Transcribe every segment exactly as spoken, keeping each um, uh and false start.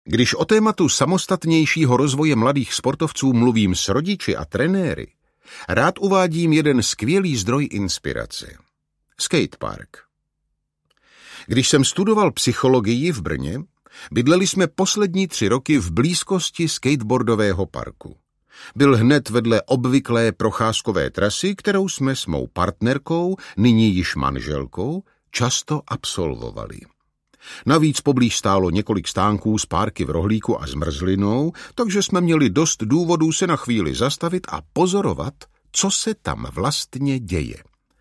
Když o tématu samostatnějšího rozvoje mladých sportovců mluvím s rodiči a trenéry, rád uvádím jeden skvělý zdroj inspirace. Skatepark. Když jsem studoval psychologii v Brně, bydleli jsme poslední tři roky v blízkosti skateboardového parku. Byl hned vedle obvyklé procházkové trasy, kterou jsme s mou partnerkou, nyní již manželkou, často absolvovali. Navíc poblíž stálo několik stánků s párky v rohlíku a zmrzlinou, takže jsme měli dost důvodů se na chvíli zastavit a pozorovat, co se tam vlastně děje.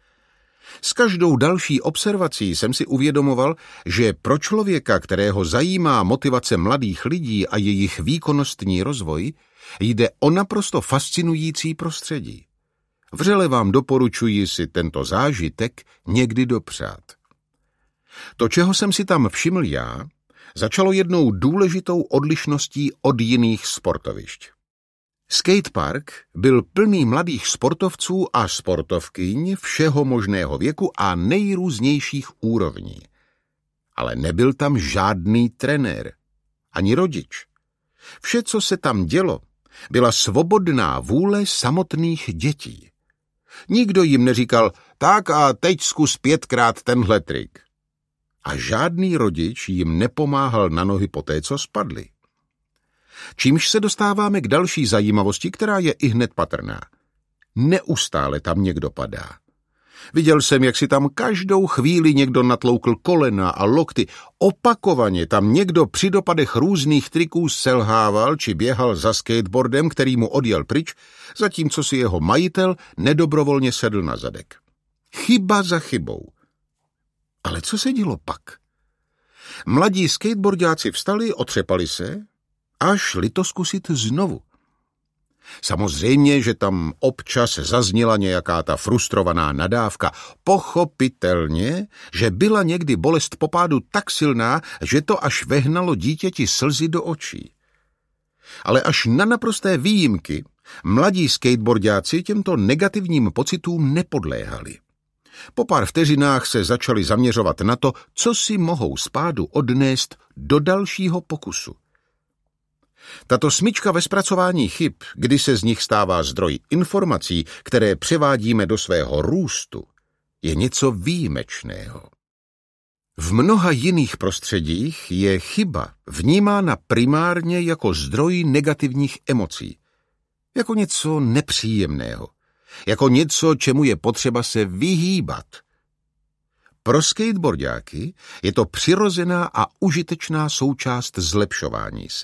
S každou další observací jsem si uvědomoval, že pro člověka, kterého zajímá motivace mladých lidí a jejich výkonnostní rozvoj, jde o naprosto fascinující prostředí. Vřele vám doporučuji si tento zážitek někdy dopřát. To, čeho jsem si tam všiml já, začalo jednou důležitou odlišností od jiných sportovišť. Skatepark byl plný mladých sportovců a sportovkyň všeho možného věku a nejrůznějších úrovní. Ale nebyl tam žádný trenér, ani rodič. Vše, co se tam dělo, byla svobodná vůle samotných dětí. Nikdo jim neříkal, tak a teď zkus pětkrát tenhle trik. A žádný rodič jim nepomáhal na nohy poté, co spadli. Čímž se dostáváme k další zajímavosti, která je ihned patrná. Neustále tam někdo padá. Viděl jsem, jak si tam každou chvíli někdo natloukl kolena a lokty. Opakovaně tam někdo při dopadech různých triků selhával či běhal za skateboardem, který mu odjel pryč, zatímco si jeho majitel nedobrovolně sedl na zadek. Chyba za chybou. Ale co se dělo pak? Mladí skateboardáci vstali, otřepali se a šli to zkusit znovu. Samozřejmě, že tam občas zazněla nějaká ta frustrovaná nadávka. Pochopitelně, že byla někdy bolest po pádu tak silná, že to až vehnalo dítěti slzy do očí. Ale až na naprosté výjimky mladí skateboardáci těmto negativním pocitům nepodléhali. Po pár vteřinách se začali zaměřovat na to, co si mohou z pádu odnést do dalšího pokusu. Tato smyčka ve zpracování chyb, kdy se z nich stává zdroj informací, které převádíme do svého růstu, je něco výjimečného. V mnoha jiných prostředích je chyba vnímána primárně jako zdroj negativních emocí, jako něco nepříjemného, jako něco, čemu je potřeba se vyhýbat. Pro skateboardáky je to přirozená a užitečná součást zlepšování se.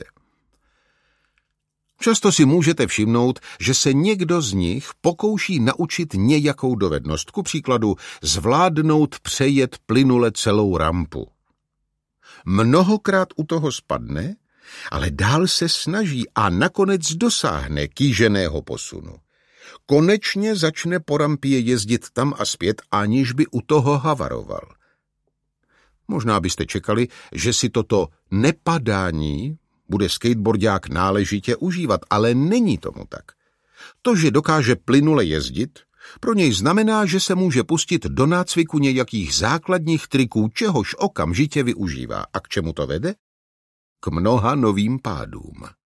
Často si můžete všimnout, že se někdo z nich pokouší naučit nějakou dovednost, ku příkladu zvládnout přejet plynule celou rampu. Mnohokrát u toho spadne, ale dál se snaží a nakonec dosáhne kýženého posunu. Konečně začne po rampě jezdit tam a zpět, aniž by u toho havaroval. Možná byste čekali, že si toto nepadání bude skateboardák náležitě užívat, ale není tomu tak. To, že dokáže plynule jezdit, pro něj znamená, že se může pustit do nácviku nějakých základních triků, čehož okamžitě využívá. A k čemu to vede? K mnoha novým pádům.